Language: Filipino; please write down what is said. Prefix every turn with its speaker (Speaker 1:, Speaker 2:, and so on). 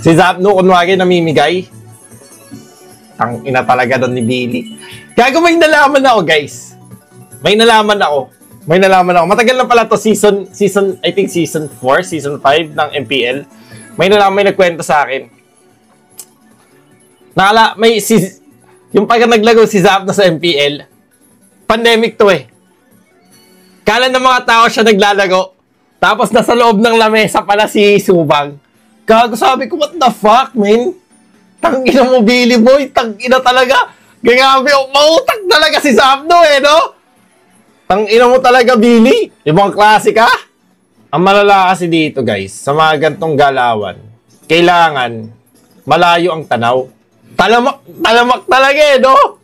Speaker 1: Si Zapno, kunwari namimigay. Ang ina talaga doon ni Billy. Gago, may nalaman ako, guys. May nalaman ako. Matagal na pala to, I think season 4, season 5 ng MPL. May nagkwento sa akin. Yung pagka naglago si Zapno sa MPL, pandemic to eh. Kala ng mga tao siya naglalago. Tapos nasa loob ng lamesa pala si Subang. Gago, sabi ko, what the fuck, man? Tangina mo, Billy Boy. Tangina talaga. Grabe, mautang talaga si Zapno eh, no? Tangina mo talaga, Billy. Ibang klase ka. Ang malala kasi dito, guys, sa mga gantong galawan, kailangan malayo ang tanaw. Talamak talaga eh, no?